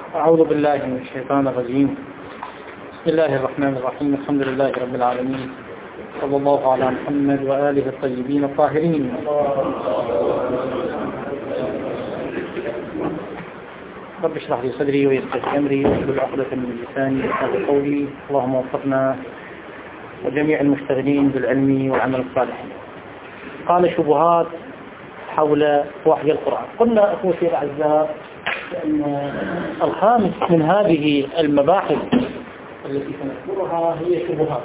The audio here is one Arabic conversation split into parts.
أعوذ بالله من الشيطان الرجيم. بسم الله الرحمن الرحيم. الحمد لله رب العالمين، صلى الله على محمد وآله الطيبين الطاهرين. رب اشرح لي صدري ويسر أمري واحلل عقدة من لساني يفقهوا قولي. اللهم وفقنا وجميع المشتغلين بالعلم والعمل الصالح. قال شبهات حول وحي القرآن. قلنا أخوتي الأعزاء أن الخامس من هذه المباحث التي سنذكرها هي شبهات.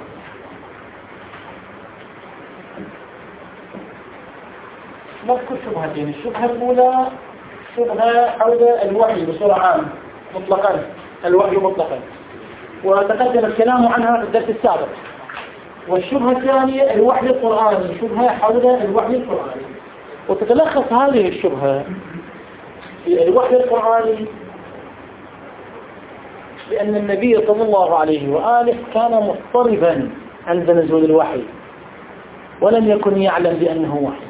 نذكر شبهتين. الشبهة الأولى شبهة حول الوحي بصورة عامة مطلقا، الوحي مطلقا، وتقدم الكلام عنها في الدرس السابق. والشبهة الثانية الوحي القرآني، شبهة حول الوحي القرآني. وتتلخص هذه الشبهة في الوحي القرآني بأن النبي صلى الله عليه وآله كان مضطربا عند نزول الوحي ولم يكن يعلم بأنه وحي،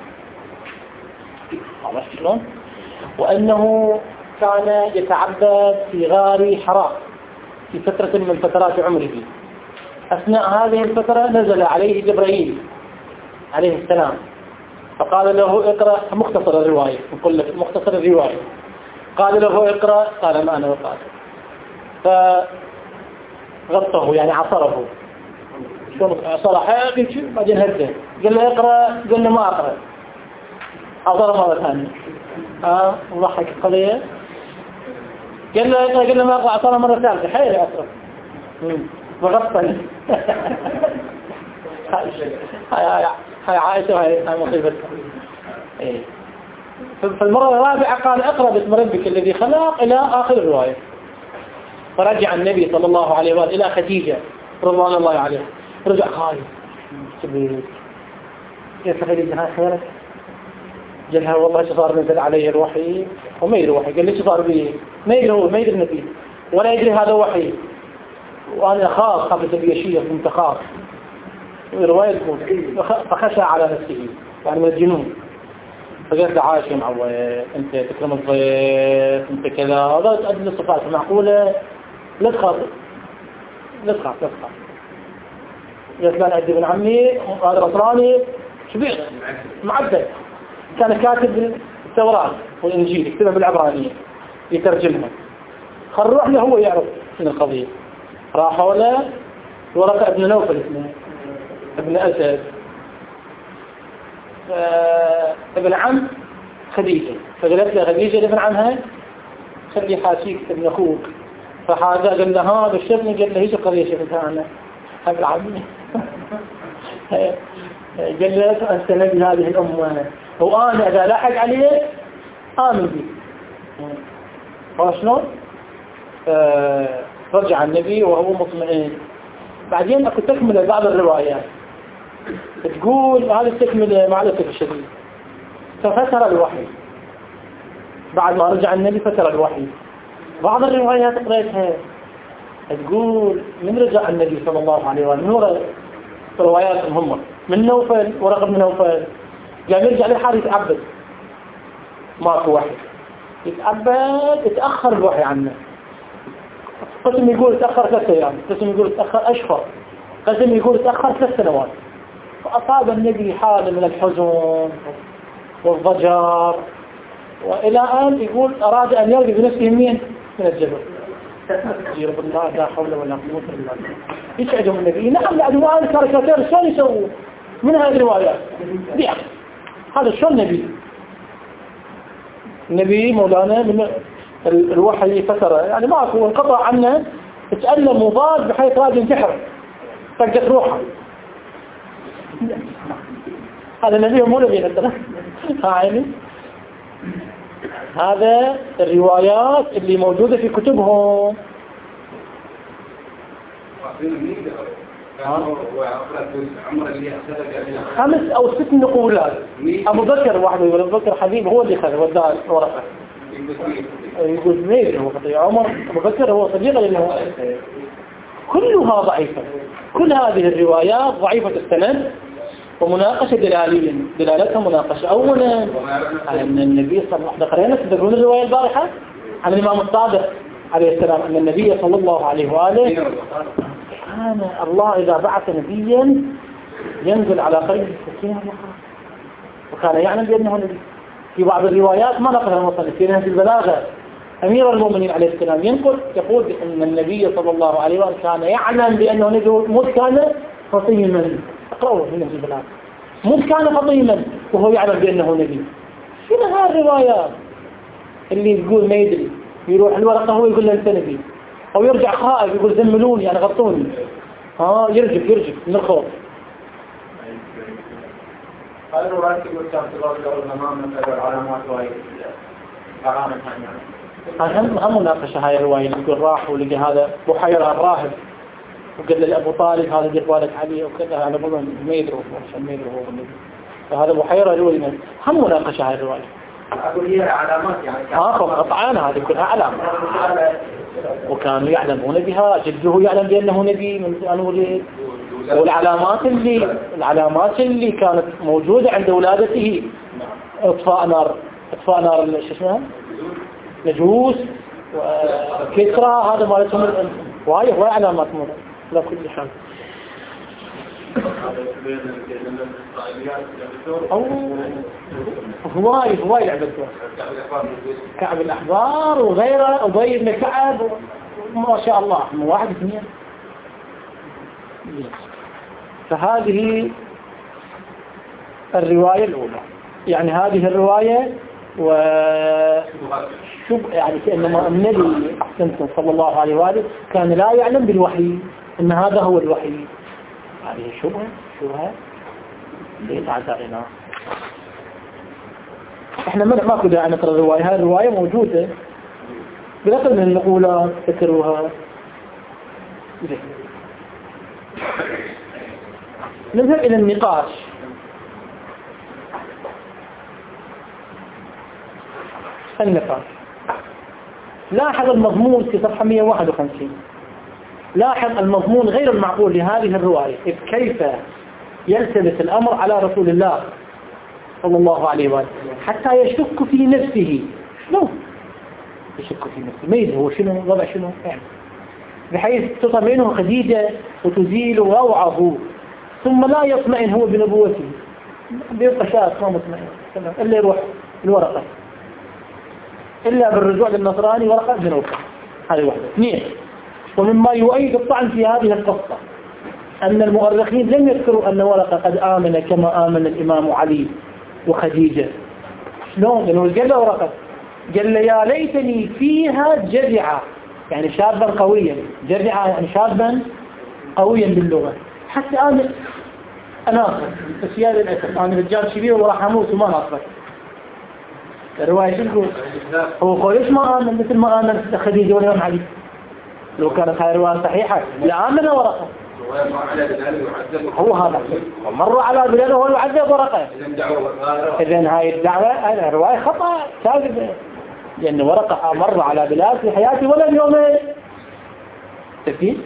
وأنه كان يتعبد في غار حراء في فترة من فترات عمره. أثناء هذه الفترة نزل عليه جبرائيل عليه السلام فقال له اقرأ، مختصر الرواية، نقول لك مختصر الرواية، قال له اقرأ، قال ما أنا بقرأ، فغطه يعني عصره، شلون عصره حاجة بعدين هده، قال له اقرأ، قال له ما أقرأ، عصره مرة ثانية، وضحك القضية، قال له اقرأ، قال له ما أقرأ، عصره مرة ثالثة، حيل أسرف وغطني. هاي عائشة وهي مصيبتها. فالمرة الرابعة قال اقرأ باسم ربك الذي خلق إلى آخر الرواية. فرجع النبي صلى الله عليه وآله إلى خديجة رضوان الله عليها، رجع خايف كيف خديجة هاي خيرك؟ قالها والله شو صار نزل علي الوحي وما يدري وحي. قال لي شو صار بي؟ ما يدري هو، ما يدري النبي ولا يدري هذا وحي، وأنا خاف التبيشية كنت خاف رواية فخشى على نفسه يعني من الجنون. فقلت عايش يا معود، أنت تكرم الضيف، أنت كذا، هذا تؤدي الصفات معقولة، لا تخاف لا تخاف لا تخاف. قلت له أنا عندي ابن عمي هذا نصراني شبيع معدل، كان كاتب التوراة والإنجيل يكتبها بالعبرانية يترجمها، خل نروح له هو يعرف من القضية. راحوا له ورقة ابن نوفل اسمه ابن أسد، ابن عم خديجة، فقالت له خديجة ابن عمها خلي حاسيك ابن أخوك، فهذا قال له هذا الشبني، قال له هيش القضية شفتها أنا حق عمي. قال له أنت نبي هذه الأمة وأنا إذا لحق عليك آمن بي. فشلون؟ رجع النبي وهو مطمئن. بعدين أكو تكمل بعض الروايات تقول هذه التكملة مع الأسف الشديد ففتر الوحي بعد ما رجع النبي، فتر الوحي. بعض الروايات قريتها تقول من رجع النبي صلى الله عليه وسلم، من روايات هم من نوفل ورقم من نوفل قال يرجع لحال يتعبد، ماكو وحي يتعبد، يتأخر الوحي عنه. قسم يقول تأخر 3 أيام، قسم يقول تأخر أشهر، قسم يقول تأخر 3 سنوات. فأصاب النبي حالة من الحزن والضجر، وإلى أن يقول أراد أن يرجع بنفسه من الجبل. يرب الله لا حول ولا قوة إلا بالله. يسعدهم النبي. نعم الأدواء الكاريكاتير شلون يسووا من هذه الروايات دي؟ هذا شلون النبي مولانا من الوحي فترة يعني ماكو، انقطع عنه، تألم وضاد بحيث راجل ينتحر فقدت روحه. هذا النبي مو نبي عندنا. هذا الروايات اللي موجودة في كتبهم. 5 أو 6 نقولات. أبو بكر واحد يقول أبو بكر حبيب هو اللي خذ وداه ورقة، يقول ميل هو خطيئ عمر، أبو بكر هو صديقه لله. كلها ضعيفة، كل هذه الروايات ضعيفة السند ومناقشة دلالية، دلالتها مناقشة. أولا أن النبي صلى الله عليه وسلم قرينا تذكرون الرواية البارحة عن الإمام الصادق عليه السلام أن النبي صلى الله عليه وآله كان الله إذا بعث نبيا ينزل على قلبه السكينة وكان يعلم بأنه نبي. في بعض الروايات ما نقلها المصنف في نهج البلاغة أمير المؤمنين عليه السلام يقول أن النبي صلى الله عليه وآله كان يعلم بأنه نبي، مو كان فطيما. اقرأوا في نهج البلاغة، مو كان فطيما وهو يعلم بأنه نبي. شنو هاي الروايات اللي يقول ما يدري، يروح الورقة هو يقول له أنت نبي، أو يرجع خائف يقول زملوني يعني غطوني، يرجف من الخوف. هذا الرواية تقول كان تغطي الأمام من العلامات وهي علامة يعني. هم مناقشة هاي الرواية اللي يقول راح ولقى هذا بحيرة الراهب وقال لأبو طالب هذا دير بالك عليه وكذا، على بظن ما يدروا عشان ما يدروا هو النبي، فهذا بحيرة الأولى هم مناقشة هاي الرواية. أقول هي علامات يعني. قطعان هذه كلها علامة، وكانوا يعلمون بها، جده يعلم بأنه نبي من أن ولد. والعلامات اللي كانت موجودة عند ولادته اطفاء نار شو اسمها نجوس وكسرى، هذا مالتهم وهي علامات لا كل حال. هواي لعبته كعب الأحبار وغيره، أبي بن كعب ما شاء الله واحد اثنين. فهذه الرواية الأولى، يعني هذه الرواية يعني كأنما النبي صلى الله عليه وآله كان لا يعلم بالوحي إن هذا هو الوحي. هذه شبهة ليس عزائنا. احنا ماكو داعي نقرأ الرواية، هذه الرواية موجودة بنقل من النقولات تكروها. نذهب إلى النقاش. لاحظ المضمون في صفحة 151. لاحظ المضمون غير المعقول لهذه الرواية، إذ كيف يلتبس الأمر على رسول الله صلى الله عليه وآله حتى يشك في نفسه. شنو يشك في نفسه؟ ما يدري هو شنو وضع شنو يعني، بحيث تطمئنه خديجة وتزيل روعه، ثم لا يطمئن هو بنبوته، بيبقى شاك ما مطمئن إلا يروح الورقة، إلا بالرجوع للنصراني ورقة بن نوفل. هذه واحدة. اثنين، ومما يؤيد الطعن في هذه القصة أن المؤرخين لم يذكروا أن ورقة قد آمن كما آمن الإمام علي وخديجة. شلون؟ لأنه قال له ورقة، قال له يا ليتني فيها جذعة، يعني شابا قويا، جذعة يعني شابا قويا باللغة، حتى أنا أصبر، بس يا للأسف أنا رجال كبير وراح أموت وما أصبر. الرواية شنو هو قول إيش ما آمن مثل ما آمن خديجة والإمام علي؟ لو كانت هاي الرواية صحيحة لآمن ورقة. هو هذا مروا على بلاده وهو يعذب ورقة. إذن هاي الدعوة الرواية خطأ كاذب، لأن ورقة مر على بلاد في حياته ولم يؤمن. تفيد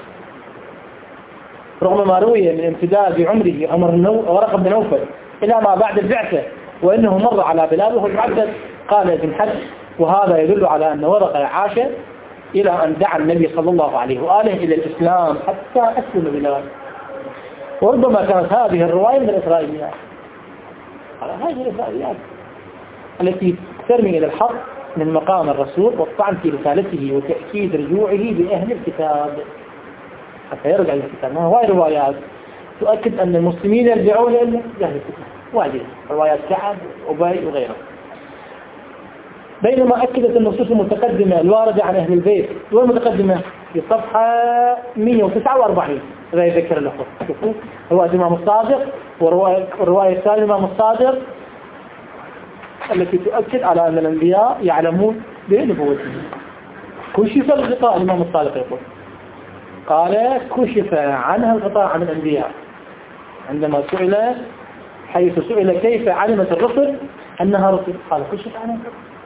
رغم ما روي من امتداد بعمره عمر ورقة بن نوفل إلى ما بعد البعثة، وإنه مر على بلاد وهو يعذب. قال ابن حجر وهذا يدل على أن ورقة عاش إلى أن دعا النبي صلى الله عليه وآله إلى الإسلام حتى أسلم بلاد. وربما كانت هذه الرواية من الإسرائيليات، هذه الإسرائيليات التي ترمي إلى الحق من مقام الرسول والطعن في رسالته وتأكيد رجوعه بأهل الكتاب حتى يرجع إلى الكتاب. ما هو روايات تؤكد أن المسلمين يرجعون إلى أهل الكتاب، وهذه روايات كعب وأبي وغيره. بينما أكدت النصوص المتقدمة الواردة عن أهل البيت والمتقدمة في صفحة 149 إذا يذكر الأخوة. رواية الإمام الصادق والرواية الثانية الإمام الصادق التي تؤكد على أن الأنبياء يعلمون بنبوته. كشف الغطاء، الإمام الصادق يقول قال كشف عنها الغطاء عن الأنبياء عندما سئل، حيث سئل كيف علمت الرسل أنها رسل، قال كشف عنها.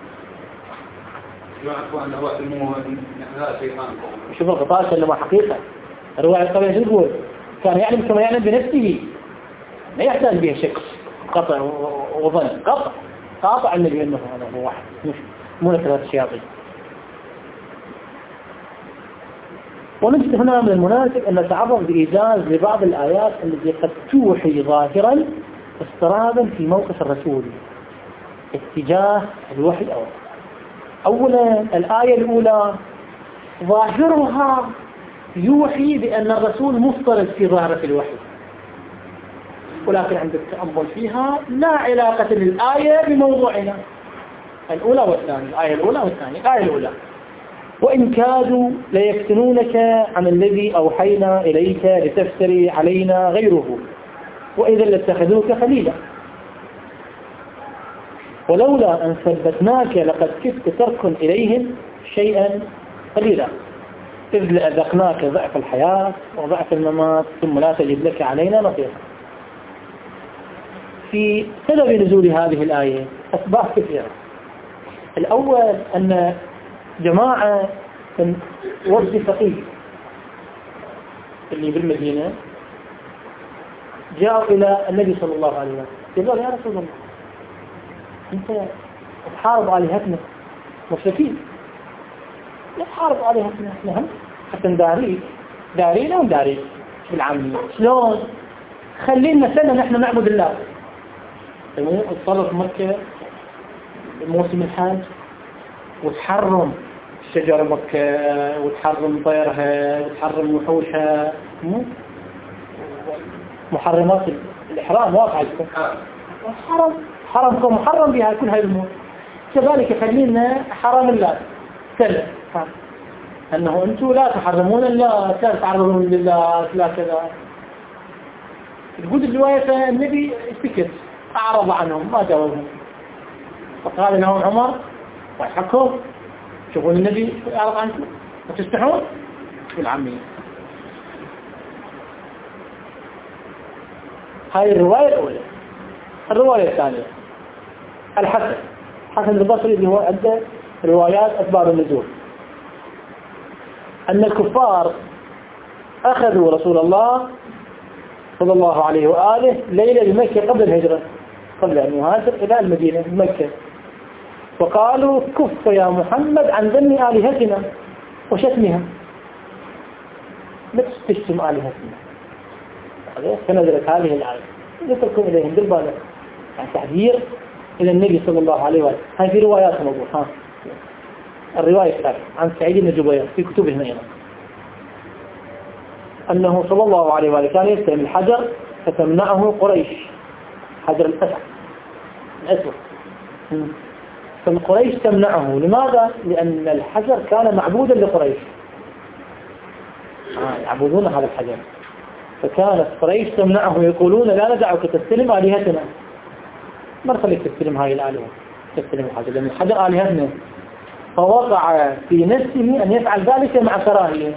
شوف الغطاء كلمة حقيقة. الرواية الطبيعية شو تقول؟ كان يعلم كما يعلم بنفسه، ما يحتاج به شك قطع وظن، قاطع النبي أنه هذا هو واحد مو ثلاث الشياطين. ونجد هنا من المناسب أن نتعرض بإيجاز لبعض الآيات التي قد توحي ظاهرا اضطرابا في موقف الرسول اتجاه الوحي الأول. أولا الآية الأولى ظاهرها يوحي بأن الرسول مضطرب في ظاهرة الوحي، ولكن عند التأمل فيها لا علاقة للآية بموضوعنا الأولى والثانية. الآية الأولى والثانية. الآية الأولى وإن كادوا ليفتنونك عن الذي أوحينا إليك لتفتري علينا غيره وإذا لاتخذوك خليلا ولولا أن ثبتناك لقد كدت تركن إليهم شيئا قليلا إذ لأذقناك ضعف الحياة وضعف الممات ثم لا تجد لك علينا نصيرا. في سبب نزول هذه الآية أسباب كثيرة. الأول أن جماعة من وفد فقيه اللي بالمدينة جاءوا إلى النبي صلى الله عليه وسلم قالوا يا رسول الله أنت تحارب آلهتنا مشركين، لا تحارب آلهتنا احنا هم حتى دارينا ونداريك بالعامية. شلون؟ خلينا سنة نحن نعبد الله. اتصرف مكة موسم الحج وتحرم شجر مكة وتحرم طيرها وتحرم وحوشها، محرمات الإحرام واقع حرمكم محرم بها كل هاي الأمور. كذلك خلينا حرام الله سلم أنه أنتم لا تحرمون الله لا تعرضون لله لا كذا. تقول الرواية النبي سكت أعرض عنهم ما جاوبهم فقال لهم عمر ويحكم شوفون النبي أعرض عنكم وتستحون بالعامية. هاي الرواية الأولى. الرواية الثانية الحسن البصري اللي هو عنده روايات أسباب النزول أن الكفار أخذوا رسول الله صلى الله عليه وآله ليلة بمكة قبل الهجرة قبل أن يهاجر إلى المدينة مكة وقالوا كف يا محمد عن ذم آلهتنا وشتمها لا تشتم آلهتنا. فنزلت هذه الآية يتركون إليهم بالبالغ يعني تحذير إلى النبي صلى الله عليه وآله. هاي في روايات موضوع. الرواية الثالثة عن سعيد بن جبير في كتبه أيضا أنه صلى الله عليه وآله كان يستلم الحجر فتمنعه قريش حجر الأسود فالقريش تمنعه. لماذا؟ لأن الحجر كان معبودا لقريش يعبدون هذا الحجر فكانت قريش تمنعه يقولون لا ندعك تستلم آلهتنا ما نخليك تستلم هاي الآلهة تستلم الحجر لأن الحجر آلهتنا. فوقع في نفسه أن يفعل ذلك مع كراهية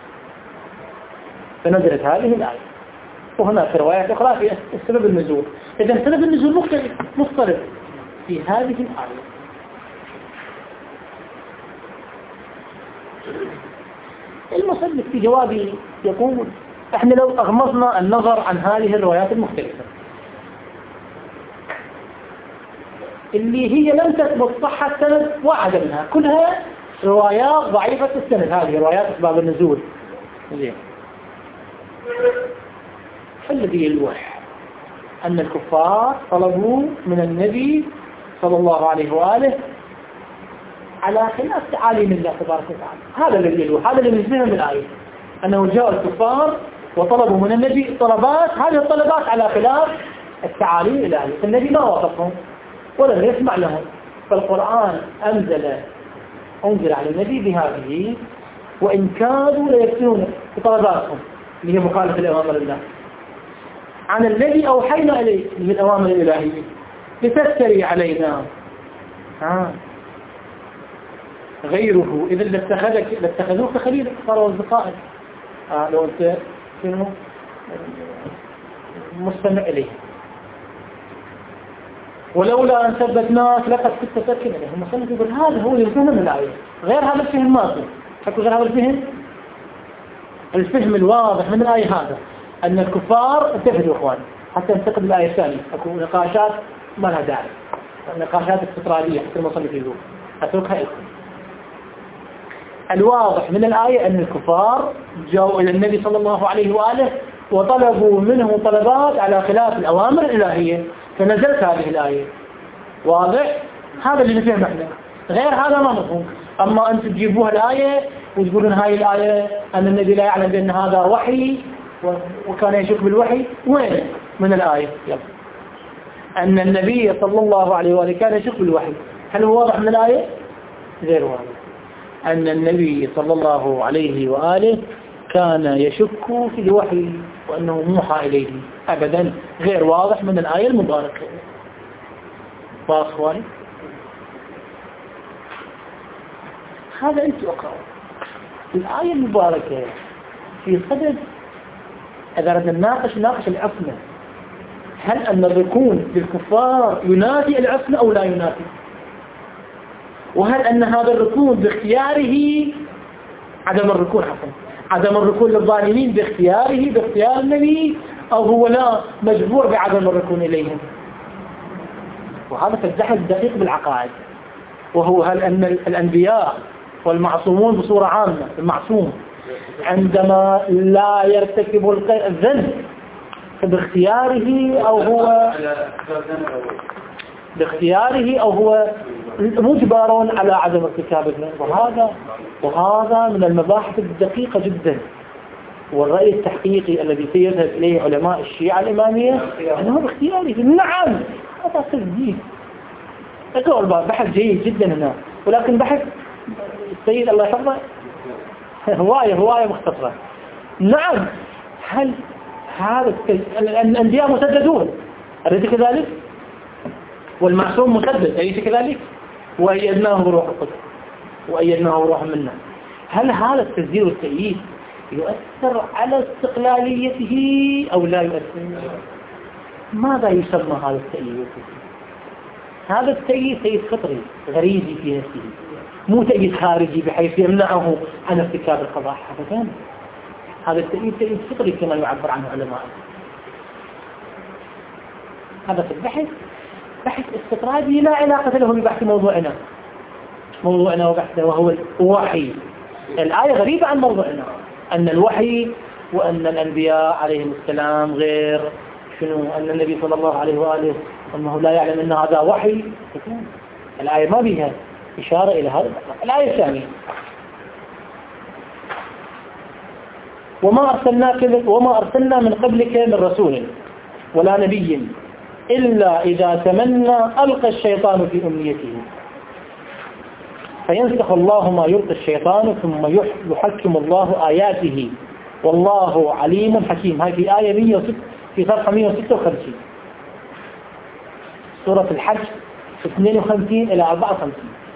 فنزلت هذه الآية. وهناك روايات أخرى في سبب النزول. إذن سبب النزول مختلف في هذه الآية. المصنف في جوابه يقول احنا لو أغمضنا النظر عن هذه الروايات المختلفة اللي هي لم تثبت صحة السند وعدمها كلها روايات ضعيفة السند. هذه روايات أسباب النزول زين. فالذي يلوح أن الكفار طلبوا من النبي صلى الله عليه وآله على خلاف تعاليم الله تبارك وتعالى. هذا الذي يلوح هذا اللي نجمه من الآية أنه جاء الكفار وطلبوا من النبي طلبات هذه الطلبات على خلاف التعاليم الإلهية. فالنبي ما وافقهم ولم يسمع لهم فالقرآن أنزل على النبي بهذه وإن كادوا ليفتنون بطلباتهم اللي هي مخالفة لأوامر الله عن الذي أوحينا إليه من الأوامر الإلهية لتفتري علينا غيره إذا لاتخذوك خليلا صاروا أصدقائك. لو أنت مستمع إليه ولولا أن ثبتناك لقد كنت تركن إليه. المصنف يقول هذا هو الفهم من الآية غير هذا الفهم ماكو حكوا غير هذا الفهم الواضح من الآية هذا أن الكفار اتفقوا إخوان حتى ننتقد الآية الثانية. أكو نقاشات ما لها داعي نقاشات استطرادية حتى المصنف يقول أتركها لكم. الواضح من الآية أن الكفار جاءوا إلى النبي صلى الله عليه وآله وطلبوا منه طلبات على خلاف الأوامر الإلهية، فنزلت هذه الآية. واضح؟ هذا اللي نفهم احنا، غير هذا ما نفهم. أما أنتم تجيبوها الآية وتقولون هاي الآية أن النبي لا يعلم بأن هذا وحي وكان يشك بالوحي، وين من الآية؟ يلا. أن النبي صلى الله عليه وآله كان يشك بالوحي، هل هو واضح من الآية؟ غير واضح. أن النبي صلى الله عليه وآله كان يشك في الوحي وأنه موحى إليه، أبدا غير واضح من الآية المباركة. واضح أخواني؟ هذا أنت أقرأ الآية المباركة في صدد إذا ردنا نناقش العصمة، هل أن الركون للكفار ينافي العصمة أو لا ينافي؟ وهل أن هذا الركون باختياره عدم الركون عدم الركون للظالمين باختيار النبي، أو هو لا مجبور بعدم الركون إليهم؟ وهذا فالزحف الدقيق بالعقائد. وهو هل أن الأنبياء والمعصومون بصورة عامة، المعصوم عندما لا يرتكب الذنب باختياره أو هو مجبر على عدم ارتكاب الذنب، وهذا من المباحث الدقيقة جدا. والرأي التحقيقي الذي سيذهب إليه علماء الشيعة الإمامية أنه باختياره. نعم، هذا تسديد. اقرأوا الباب، بحث جيد جدا هنا، ولكن بحث السيد الله يحفظه هواية مختصرة. نعم، هل هذا الأنبياء مسددون أليس كذلك؟ والمعصوم مسدد أليس كذلك؟ وأيدناه بروح القدس وأيدناه بروح منا. هل هذا التسديد والتأييد يؤثر على استقلاليته أو لا يؤثر؟ ماذا يسمى هذا التأييد والتسديد؟ هذا التأييد تأييد فطري غريزي في نفسه، مو تأييد خارجي بحيث يمنعه عن ارتكاب القضاء. هذا التأييد تأييد فطري كما يعبر عنه علماء. هذا في البحث بحث استطرادي لا علاقة له ببحث موضوعنا وبحثه، وهو الوحي. الآية غريبة عن موضوعنا، أن الوحي وأن الأنبياء عليهم السلام غير أن النبي صلى الله عليه وآله أنه لا يعلم أن هذا وحي. الآية ما بها إشارة إلى هذا. الآية الثانية: وما أرسلنا من قبلك من رسول ولا نبي إلا إذا تمنى ألقى الشيطان في أمنيته فينسخ الله ما يلقي الشيطان ثم يحكم الله آياته والله عليم حكيم. هذه في آية 106 في صفحة 156 سورة الحج 52 إلى 54.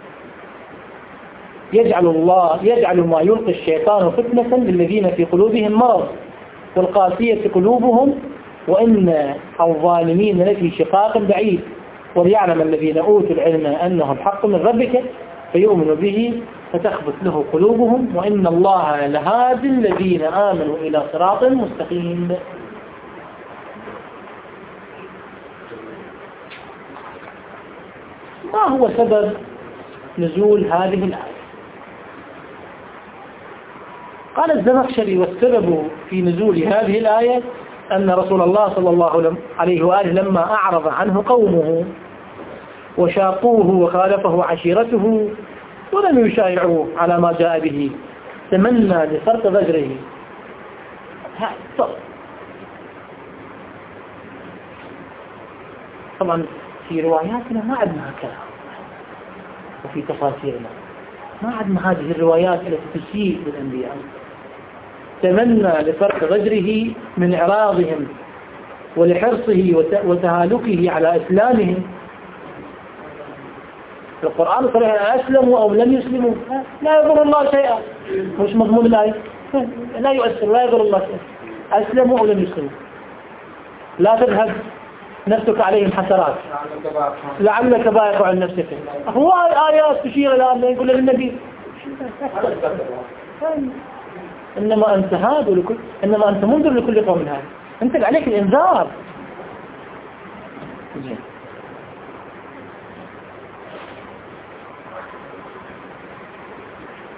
يجعل ما يلقي الشيطان فتنة للذين في قلوبهم مرض والقاسية قلوبهم وإن الظالمين لفي شقاق بعيد وليعلم الذين أوتوا العلم أنه الحق من ربك فيؤمنوا به فتخبت له قلوبهم وإن الله لهادي الذين آمنوا إلى صراط مستقيم. ما هو سبب نزول هذه الآية؟ قال الزمخشري: والسبب في نزول هذه الآية أن رسول الله صلى الله عليه وآله لما أعرض عنه قومه وشاقوه وخالفه عشيرته ولم يشايعوه على ما جاء به تمنى لفرط ضجره. طبعا في رواياتنا ما عندنا كلام، وفي تفاسيرنا ما عندنا هذه الروايات التي تسيء بالأنبياء. تمنى لفرط ضجره من إعراضهم ولحرصه وتهالكه على إسلامهم. القرآن صريح: أسلموا أو لم يسلموا لا يضر الله شيئا. مش مضمون الآية، لا يؤثر، لا يضر الله شيئا. أسلموا أو لم يسلموا لا تذهب نفسك عليهم حسرات لعلك بايع عن نفسك. هو آيات تشير إلى أن يقول للنبي إنما أنت هاد إنما أنت منذر لكل قوم هاد، أنت عليك الإنذار.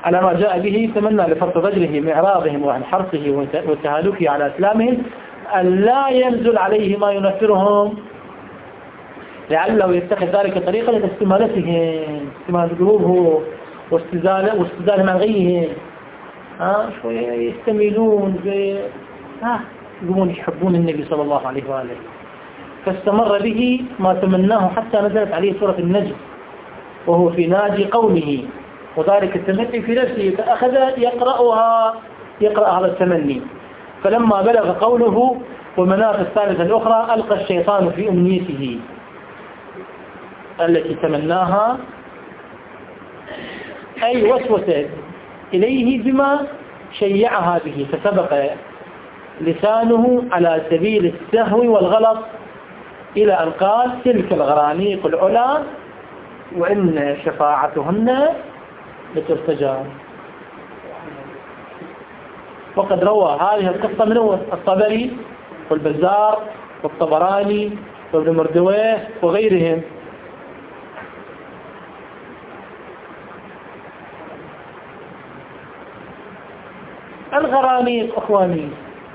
على ما جاء به تمنى لفرط ضجره من إعراضهم وعن حرصه وتهالكه على أسلامهم أن لا ينزل عليه ما ينفرهم لعله يتخذ ذلك طريقا لاستمالتهم، استمالة قلوبهم واستزالهم عن غيهم. شوية يستميلون يقولون يحبون النبي صلى الله عليه وآله. فاستمر به ما تمناه حتى نزلت عليه سورة النجم وهو في ناجي قومه، وذلك التمني في نفسه فأخذ يقرأ هذا التمني. فلما بلغ قوله والمنافة الثالثة الأخرى ألقى الشيطان في أمنيته التي تمناها، أي وسوس إليه بما شيعها به، فسبق لسانه على سبيل السهو والغلط إلى أن قال تلك الغرانيق العلا وإن شفاعتهن لتستجاب. وقد روى هذه القصة من الطبري والبزار والطبراني وابن مردويه وغيرهم. الغرانيق أخواني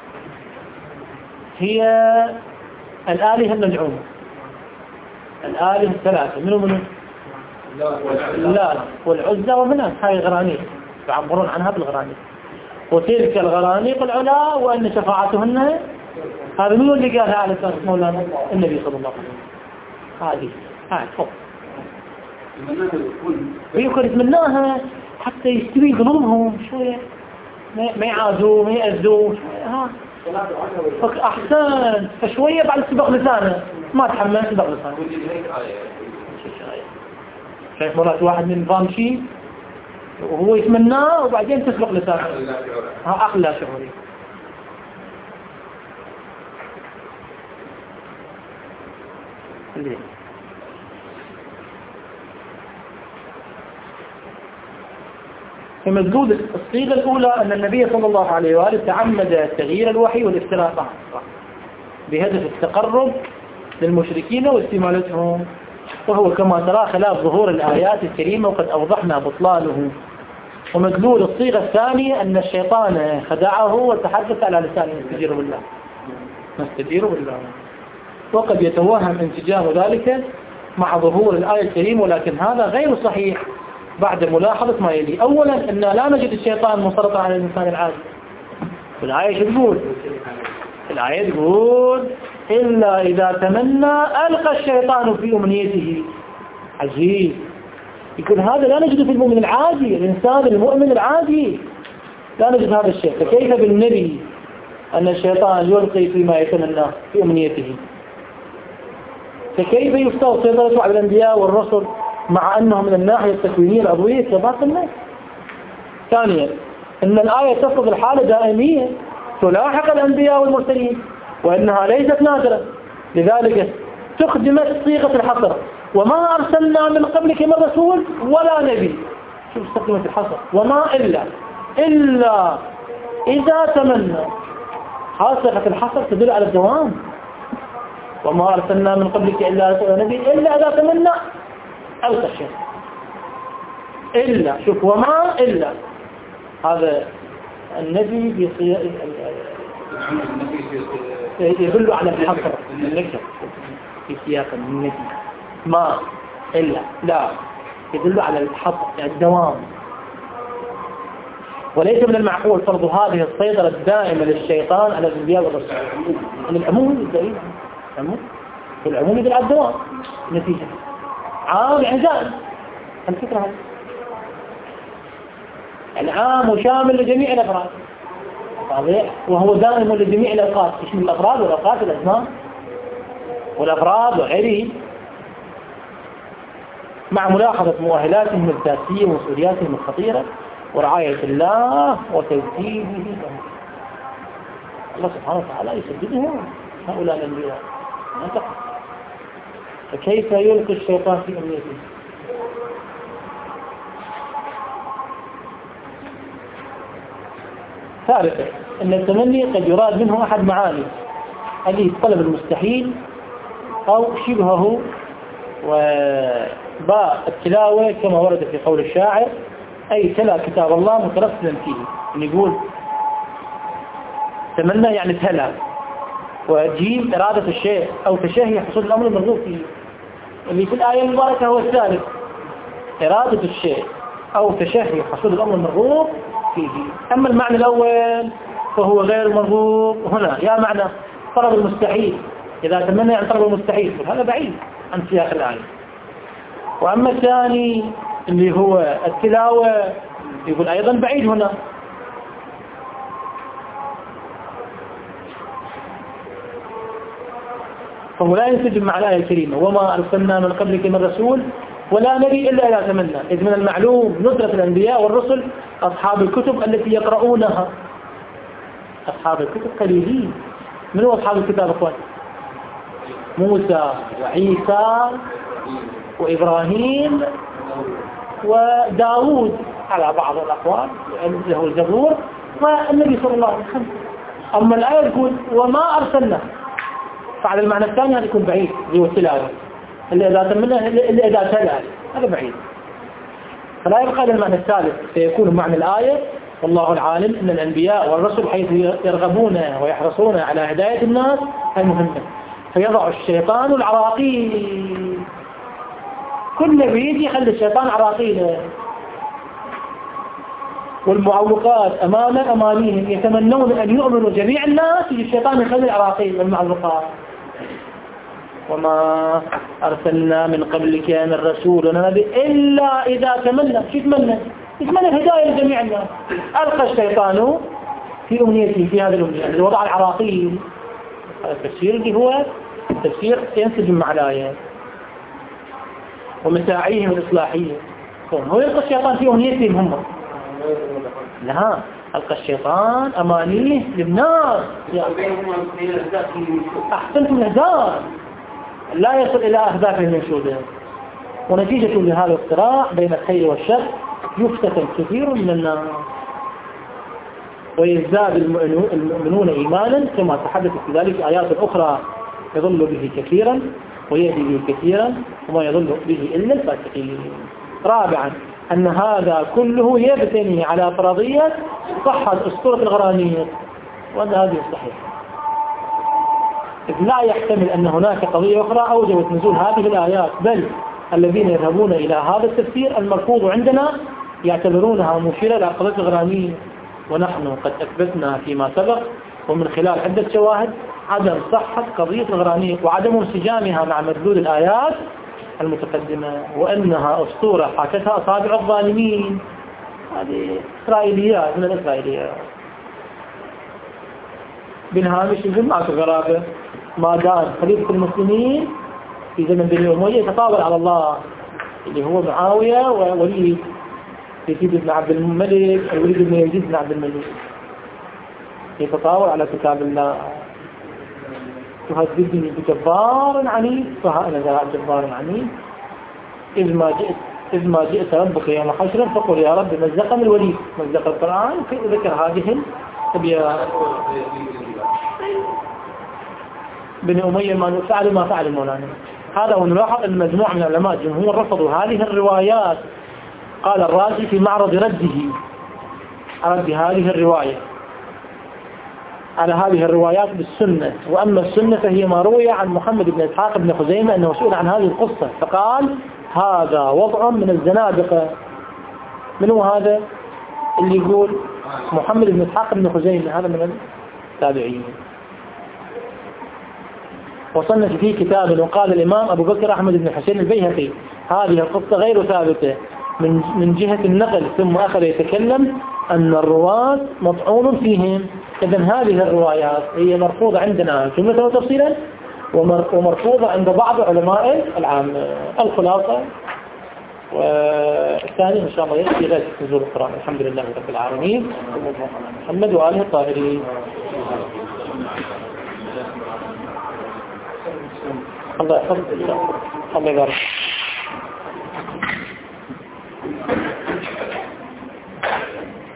هي الآلهة المزعومة، الآلهة الثلاثة منهم لا والعزى ومنها، هاي غرانيق يعبرون عنها بالغرانيق. وتلك الغرانيق العلا وأن شفاعتهن، هذا منو اللي قالها على أساس مولانا النبي صلى الله عليه وسلم. هاي فوق ويقول يتمناها حتى يستوي قلوبهم شوية، ما يعادوا ما يأذوا. أحسن فشوية بعد سبق لسانه ما تحمل سبق لسانه. شايف مرات واحد من نظام شيء وهو يتمناه وبعدين تسبق لسانه، أقلى شعوري. فمزدود الصيغة الأولى أن النبي صلى الله عليه وآله تعمد تغيير الوحي والافتراء بهدف التقرب للمشركين واستمالتهم، وهو كما ترى خلاف ظهور الآيات الكريمة وقد أوضحنا بطلانه. ومدلول الصيغة الثانية أن الشيطان خدعه وتحدث على لسانه نستجير بالله، وقد يتوهم انسجام ذلك مع ظهور الآية الكريمة، ولكن هذا غير صحيح بعد ملاحظة ما يلي. أولا أن لا نجد الشيطان مسيطرا على الإنسان العادي. الآية تقول إلا إذا تمنى ألقى الشيطان في أمنيته. عجيب، يقول هذا لا نجد في المؤمن العادي، الإنسان المؤمن العادي لا نجد هذا الشيء، فكيف بالنبي أن الشيطان يلقي فيما يتمنى في أمنيته؟ فكيف يفترض سيطرته على الأنبياء والرسل مع أنه من الناحية التكوينية الأضوية كباقي الناس؟ ثانيا أن الآية تفرض الحالة دائمية تلاحق الأنبياء والمرسلين، وأنها ليست نادرة، لذلك تخدمت صيغة الحصر وما أرسلنا من قبلك من رسول ولا نبي. شوف استخدمت الحصر وما إلا إذا تمنى. صيغة الحصر تدل على الدوام، وما أرسلنا من قبلك إلا نبي إلا إذا تمنى ألقى الشيء. إلا شوف وما إلا هذا النبي يدل على الحصر النكر في سياق النبي. ما إلا لا يدل على الحصر الدوام. وليس من المعقول فرض هذه السيطرة الدائمة للشيطان على الأنبياء والرسل. العموم الدليل العموم يدل على الدوام نتيجة عام عزام. الفكرة هذه العام وشامل لجميع الأفراد واضح، وهو دائم لجميع الأوقات، يشمل الأفراد والأوقات والأزمان والأفراد وغيره، مع ملاحظة مؤهلاتهم الذاتية ومسؤولياتهم الخطيرة ورعاية الله وتوجيهه لهم. الله سبحانه وتعالى يسددهم هؤلاء الأنبياء. فكيف يلقي الشيطان في أمنيته؟ ثالثا أن التمني قد يراد منه أحد معاني اللي طلب المستحيل أو شبهه، وباء التلاوة كما ورد في قول الشاعر أي تلا كتاب الله مترسلا فيه. نقول تمنى يعني تلا، وجيم إرادة الشيء أو تشهي حصول الأمر المرغوب فيه. اللي في الآية المباركة هو الثالث، إرادة الشيء أو تشهي حصول الأمر المرغوب فيه. أما المعنى الأول فهو غير المرغوب هنا، يا معنى طلب المستحيل، إذا تمنى يعني طلب المستحيل، هذا بعيد عن سياق الآية. وأما الثاني اللي هو التلاوة يقول أيضا بعيد هنا. فهو لا ينسجم مع الآية الكريمة: وما أرسلنا من قبلك من رسول ولا نبي إلا إذا تمنى. إذ من المعلوم ندرة الأنبياء والرسل أصحاب الكتب التي يقرؤونها. أصحاب الكتب قليلين. من هو أصحاب الكتاب أخوان؟ موسى وعيسى وإبراهيم وداود على بعض الأقوال له الزبور، والنبي صلى الله عليه وسلم. أما الآية تقول وما أرسلنا، فعلى المعنى الثاني هذا يكون بعيد، هو التلاوة اللي إذا تمنى اللي إذا تلا، هذا بعيد. فلا يبقى المعنى الثالث، سيكون معنى الآية والله العالم أن الأنبياء والرسل حيث يرغبون ويحرصون على هداية الناس المهمة، فيضع الشيطان العراقيل. كل نبي يخلي الشيطان عراقيله والمعوقات أمامهم، يتمنون أن يؤمنوا جميع الناس، يجي الشيطان يخلي العراقيل والمعوقات. وما أرسلنا من قبلك من رسول ونبي إلا إذا تمنى. شو يتمنى؟ يتمنى الهداية لجميع الناس. ألقى الشيطان في أمنيته، في هذا الأمنية اللي وضع العراقيل. هذا التفسير اللي هو تفسير ينسجم مع الآية. ومساعيهم الإصلاحية، هو يلقى الشيطان في أمنيتهم هم. لا، ألقى الشيطان أمانيه للناس. أحسنتم الهداية لا يصل إلى أهدافهم المنشودة. ونتيجة لهذا الصراع بين الخير والشر يفتتن كثير من الناس، ويزداد المؤمنون إيمانا كما تحدثت في ذلك آيات أخرى: يضل به كثيرا ويهدي به كثيرا وما يضل به إلا الفاسقين. رابعا أن هذا كله يبتني على فرضية صحة أسطورة الغرانيق، وأن هذه صحيحة، إذ لا يحتمل أن هناك قضية أخرى أوجبت نزول هذه الآيات، بل الذين يذهبون إلى هذا التفسير المرفوض عندنا يعتبرونها مشيرة إلى قضية الغرانيق. ونحن قد أثبتنا فيما سبق ومن خلال عدة شواهد عدم صحة قضية الغرانيق وعدم انسجامها مع مدلول الآيات المتقدمة، وأنها أسطورة حاكتها أصابع الظالمين. هذه إسرائيليات من الإسرائيليات. بالهامش يقول معك غرابة: ما دام خليفة المسلمين في زمن بني أمية يتطاول على الله، اللي هو معاوية ووليد يزيد بن عبد الملك، الوليد بن يزيد بن عبد الملك، يتطاول على كتاب الله. تهددني بجبار عنيف، فأنا ذا جبار عنيف. إذ ما جئت ربك يوم حشر فقل يا رب مزقني الوليد. مزق القرآن ذكر هذه الأبيات. بني أمية ما فعل مولانا. هذا ونلاحظ أن مجموعة من العلماء جمهور رفضوا هذه الروايات. قال الرازي في معرض رد هذه الرواية على هذه الروايات بالسنة. وأما السنة فهي ما روي عن محمد بن إسحاق بن خزيمة أنه سئل عن هذه القصة فقال: هذا وضع من الزنادقة. من هو هذا اللي يقول؟ محمد بن إسحاق بن خزيمة، هذا من التابعين. وصنف فيه كتاب. وقال الإمام أبو بكر أحمد بن حسين البيهقي: هذه القصة غير ثابتة من جهة النقل. ثم أخذ يتكلم أن الرواة مطعون فيهم. إذن هذه الروايات هي مرفوضة عندنا جملة وتفصيلا، ومرفوضة عند بعض علماء العام. الخلاصة والثاني إن شاء الله يأتي غير نزول القرآن. الحمد لله رب العالمين. محمد وآله الطاهرين. الله يحفظك. الله يبارك.